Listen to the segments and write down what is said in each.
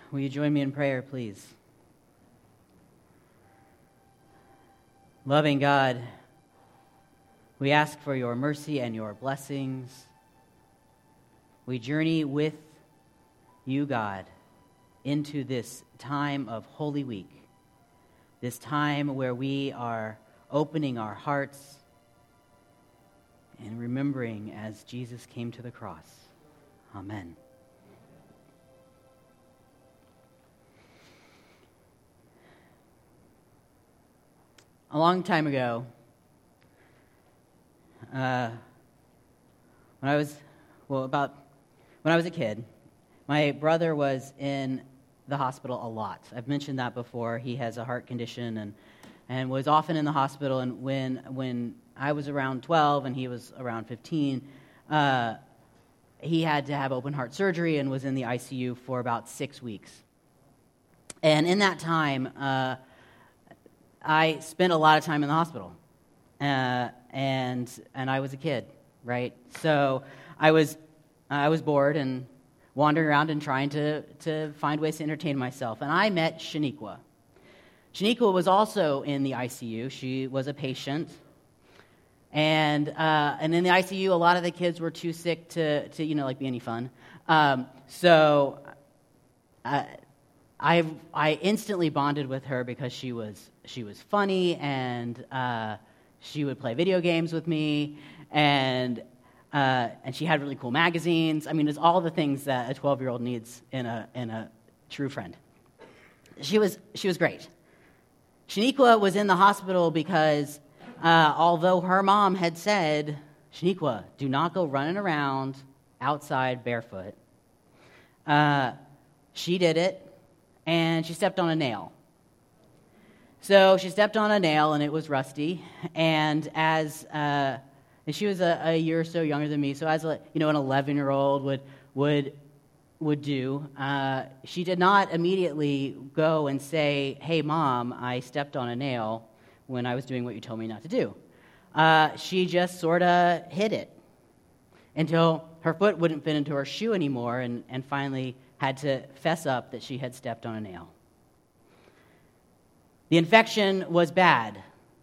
Will you join me in prayer, please? Loving God, we ask for your mercy and your blessings. We journey with you, God, into this time of Holy Week, this time where we are opening our hearts and remembering as Jesus came to the cross. Amen. A long time ago, when I was a kid, my brother was in the hospital a lot. I've mentioned that before. He has a heart condition and was often in the hospital. And when I was around 12 and he was around 15, he had to have open heart surgery and was in the ICU for about 6 weeks. And in that time, I spent a lot of time in the hospital, and I was a kid, right? So I was bored and wandering around and trying to find ways to entertain myself. And I met Shaniqua. Shaniqua was also in the ICU. She was a patient, and in the ICU, a lot of the kids were too sick to be any fun. So I instantly bonded with her because she was funny, and she would play video games with me, and she had really cool magazines. I mean, it's all the things that a 12-year-old needs in a true friend. She was great. Shaniqua was in the hospital because although her mom had said, "Shaniqua, do not go running around outside barefoot," she did it. And she stepped on a nail. So she stepped on a nail, and it was rusty. And and she was a year or so younger than me, so as an 11-year-old would do, she did not immediately go and say, "Hey, Mom, I stepped on a nail when I was doing what you told me not to do." She just sort of hid it until her foot wouldn't fit into her shoe anymore, and finally had to fess up that she had stepped on a nail. The infection was bad.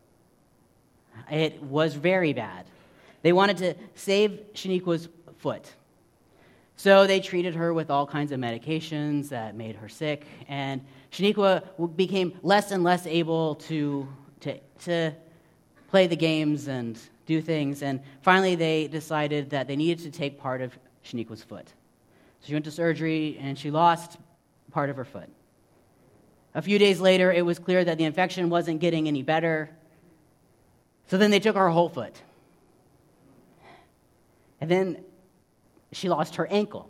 It was very bad. They wanted to save Shaniqua's foot. So they treated her with all kinds of medications that made her sick, and Shaniqua became less and less able to play the games and do things, and finally they decided that they needed to take part of Shaniqua's foot. She went to surgery, and she lost part of her foot. A few days later, it was clear that the infection wasn't getting any better. So then they took her whole foot. And then she lost her ankle.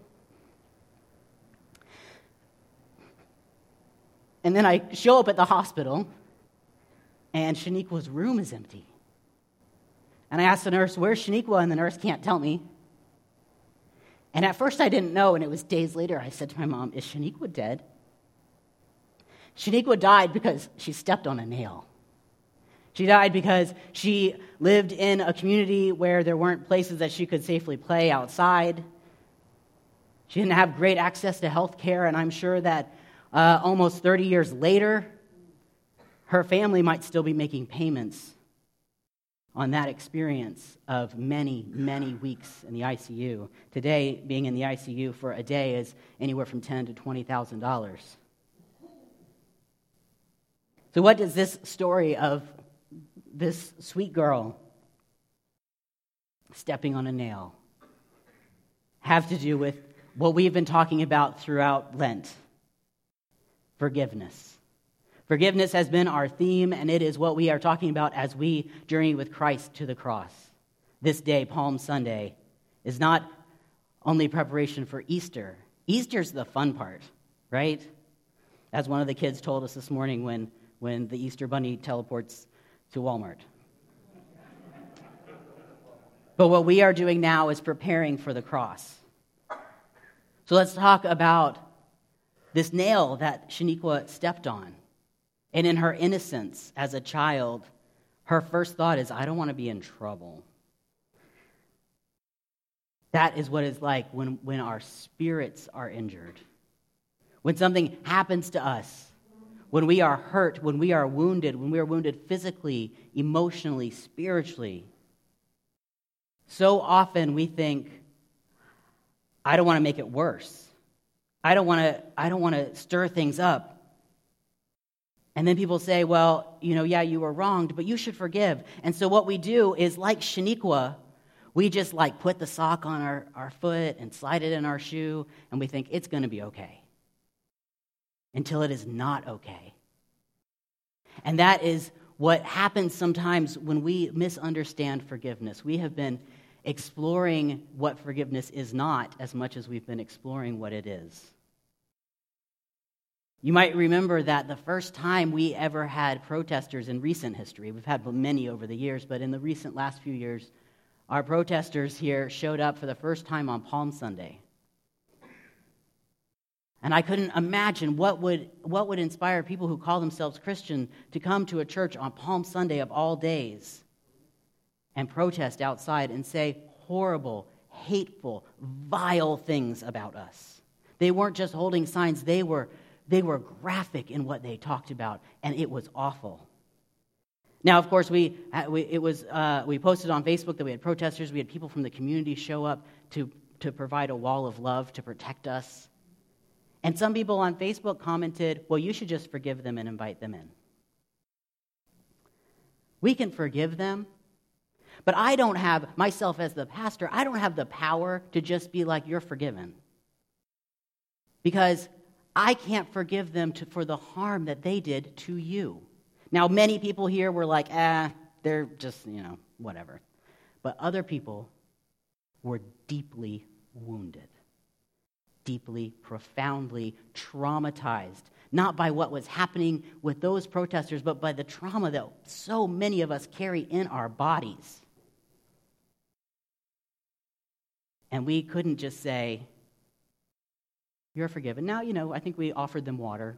And then I show up at the hospital, and Shaniqua's room is empty. And I asked the nurse, "Where's Shaniqua?" And the nurse can't tell me. And at first I didn't know, and it was days later I said to my mom, "Is Shaniqua dead?" Shaniqua died because she stepped on a nail. She died because she lived in a community where there weren't places that she could safely play outside. She didn't have great access to health care, and I'm sure that almost 30 years later, her family might still be making payments on that experience of many, many weeks in the ICU. Today, being in the ICU for a day is anywhere from $10,000 to $20,000. So what does this story of this sweet girl stepping on a nail have to do with what we've been talking about throughout Lent? Forgiveness. Forgiveness has been our theme, and it is what we are talking about as we journey with Christ to the cross. This day, Palm Sunday, is not only preparation for Easter. Easter's the fun part, right? As one of the kids told us this morning when the Easter bunny teleports to Walmart. But what we are doing now is preparing for the cross. So let's talk about this nail that Shaniqua stepped on. And in her innocence as a child, her first thought is, "I don't want to be in trouble." That is what it's like when our spirits are injured. when something happens to us, when we are hurt, when we are wounded physically, emotionally, spiritually. So often we think, I don't want to make it worse. I don't want to stir things up. And then people say, well, yeah, you were wronged, but you should forgive. And so what we do is, like Shaniqua, we just put the sock on our foot and slide it in our shoe, and we think it's going to be okay. Until it is not okay. And that is what happens sometimes when we misunderstand forgiveness. We have been exploring what forgiveness is not as much as we've been exploring what it is. You might remember that the first time we ever had protesters in recent history, we've had many over the years, but in the last few years, our protesters here showed up for the first time on Palm Sunday. And I couldn't imagine what would inspire people who call themselves Christian to come to a church on Palm Sunday of all days and protest outside and say horrible, hateful, vile things about us. They weren't just holding signs, they were graphic in what they talked about, and it was awful. Now, of course, we posted on Facebook that we had protesters, we had people from the community show up to provide a wall of love to protect us. And some people on Facebook commented, well, you should just forgive them and invite them in. We can forgive them, but I don't have, myself as the pastor, I don't have the power to just be like, you're forgiven. Because I can't forgive them for the harm that they did to you. Now, many people here were like, they're just, whatever. But other people were deeply wounded. Deeply, profoundly traumatized, not by what was happening with those protesters, but by the trauma that so many of us carry in our bodies. And we couldn't just say, you're forgiven. Now, I think we offered them water.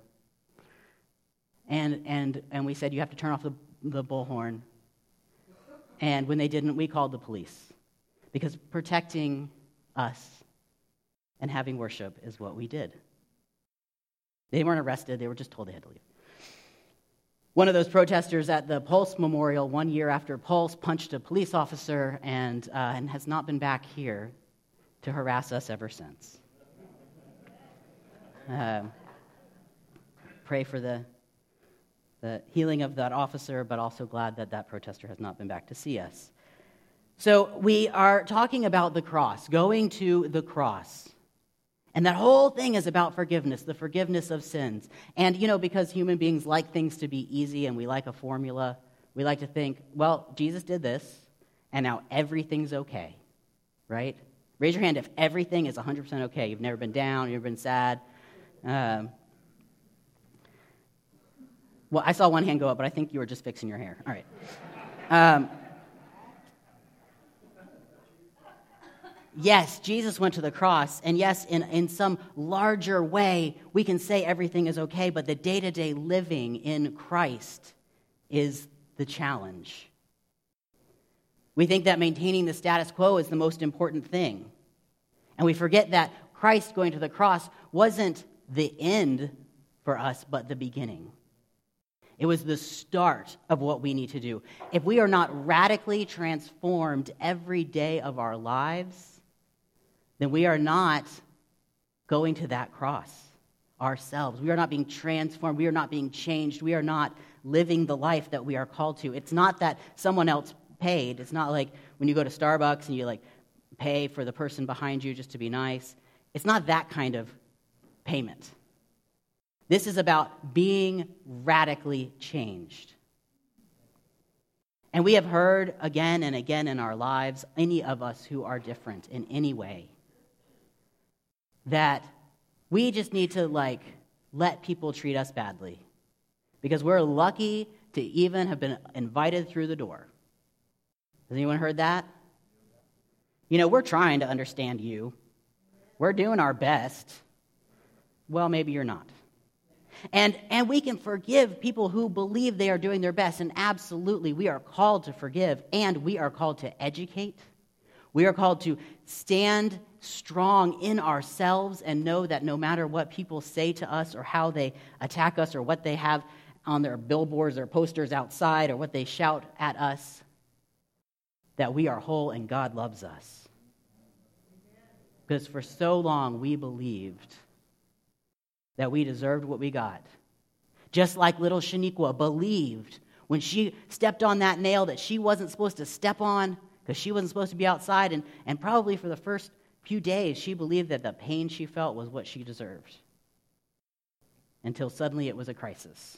And we said, you have to turn off the bullhorn. And when they didn't, we called the police. Because protecting us and having worship is what we did. They weren't arrested. They were just told they had to leave. One of those protesters at the Pulse Memorial 1 year after Pulse punched a police officer and has not been back here to harass us ever since. Pray for the healing of that officer, but also glad that protester has not been back to see us. So we are talking about the cross, going to the cross. And that whole thing is about forgiveness, the forgiveness of sins. And, because human beings like things to be easy and we like a formula, we like to think, well, Jesus did this, and now everything's okay, right? Raise your hand if everything is 100% okay. You've never been down, you've never been sad. Well, I saw one hand go up, but I think you were just fixing your hair. All right. Yes, Jesus went to the cross, and yes, in some larger way, we can say everything is okay, but the day-to-day living in Christ is the challenge. We think that maintaining the status quo is the most important thing, and we forget that Christ going to the cross wasn't the end for us, but the beginning. It was the start of what we need to do. If we are not radically transformed every day of our lives, then we are not going to that cross ourselves. We are not being transformed. We are not being changed. We are not living the life that we are called to. It's not that someone else paid. It's not like when you go to Starbucks and you pay for the person behind you just to be nice. It's not that kind of payment. This is about being radically changed. And we have heard again and again in our lives, any of us who are different in any way, that we just need to let people treat us badly because we're lucky to even have been invited through the door. Has anyone heard that? We're trying to understand you. We're doing our best. Well, maybe you're not. And we can forgive people who believe they are doing their best, and absolutely we are called to forgive, and we are called to educate. We are called to stand strong in ourselves and know that no matter what people say to us or how they attack us or what they have on their billboards or posters outside or what they shout at us, that we are whole and God loves us. Because for so long we believed that we deserved what we got. Just like little Shaniqua believed when she stepped on that nail that she wasn't supposed to step on because she wasn't supposed to be outside. And probably for the first few days, she believed that the pain she felt was what she deserved. Until suddenly it was a crisis.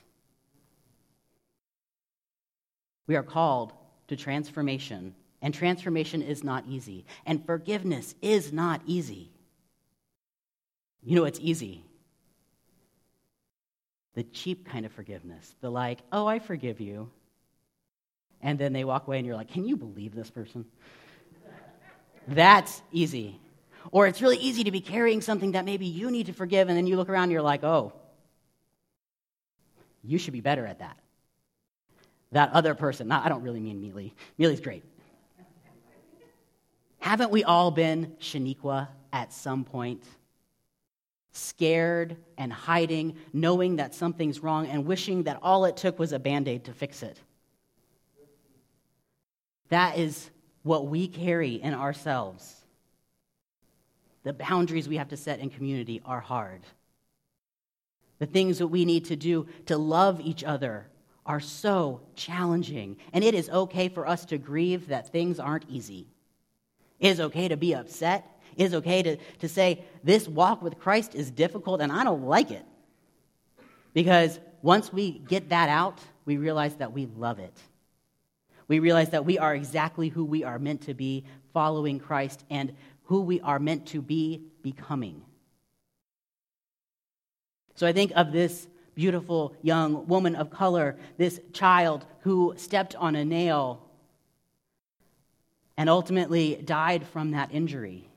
We are called to transformation. And transformation is not easy. And forgiveness is not easy. You know what's easy? The cheap kind of forgiveness. The like, oh, I forgive you. And then they walk away and you're like, can you believe this person? That's easy. Or it's really easy to be carrying something that maybe you need to forgive, and then you look around and you're like, oh, you should be better at that. That other person, I don't really mean Mealy. Mealy's great. Haven't we all been Shaniqua at some point? Scared and hiding, knowing that something's wrong and wishing that all it took was a Band-Aid to fix it. That is what we carry in ourselves. The boundaries we have to set in community are hard. The things that we need to do to love each other are so challenging. And it is okay for us to grieve that things aren't easy. It is okay to be upset. It is okay to say, this walk with Christ is difficult and I don't like it. Because once we get that out, we realize that we love it. We realize that we are exactly who we are meant to be, following Christ, and who we are meant to be becoming. So I think of this beautiful young woman of color, this child who stepped on a nail and ultimately died from that injury.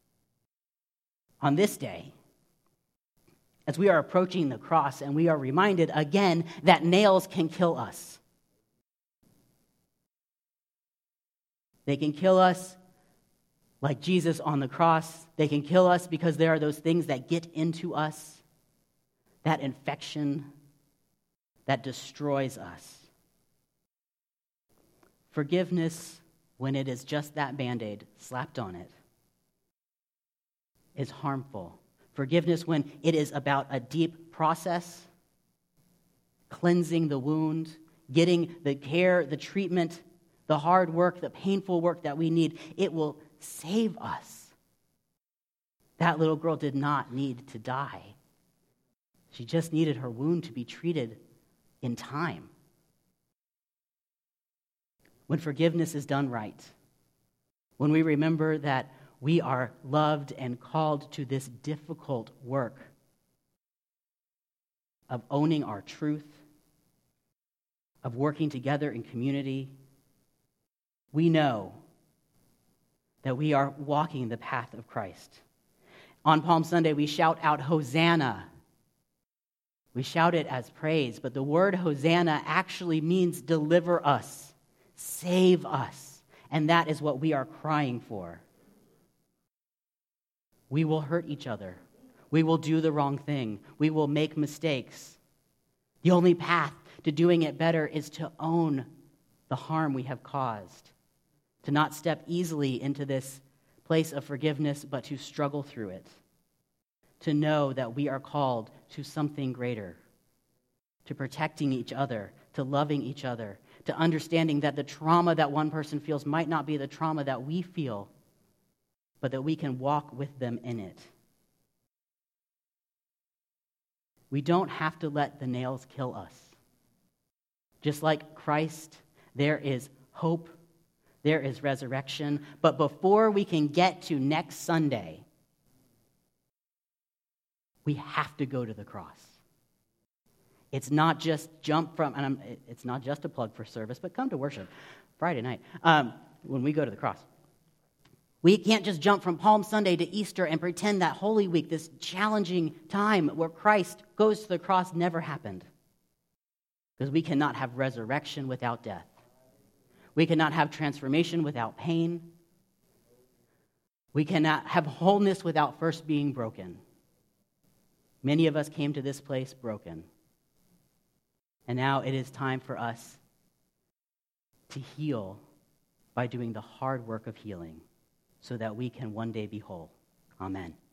On this day, as we are approaching the cross and we are reminded again that nails can kill us. They can kill us like Jesus on the cross. They can kill us because there are those things that get into us, that infection that destroys us. Forgiveness, when it is just that Band-Aid slapped on it, is harmful. Forgiveness, when it is about a deep process, cleansing the wound, getting the care, the treatment, the hard work, the painful work that we need, it will save us. That little girl did not need to die. She just needed her wound to be treated in time. When forgiveness is done right, when we remember that we are loved and called to this difficult work of owning our truth, of working together in community, we know that we are walking the path of Christ. On Palm Sunday, we shout out, Hosanna. We shout it as praise, but the word Hosanna actually means deliver us, save us, and that is what we are crying for. We will hurt each other. We will do the wrong thing. We will make mistakes. The only path to doing it better is to own the harm we have caused, to not step easily into this place of forgiveness, but to struggle through it, to know that we are called to something greater, to protecting each other, to loving each other, to understanding that the trauma that one person feels might not be the trauma that we feel, but that we can walk with them in it. We don't have to let the nails kill us. Just like Christ, there is hope, there is resurrection, but before we can get to next Sunday, we have to go to the cross. It's not just jump from, and it's not just a plug for service, but come to worship Friday night when we go to the cross. We can't just jump from Palm Sunday to Easter and pretend that Holy Week, this challenging time where Christ goes to the cross, never happened. Because we cannot have resurrection without death. We cannot have transformation without pain. We cannot have wholeness without first being broken. Many of us came to this place broken. And now it is time for us to heal by doing the hard work of healing so that we can one day be whole. Amen.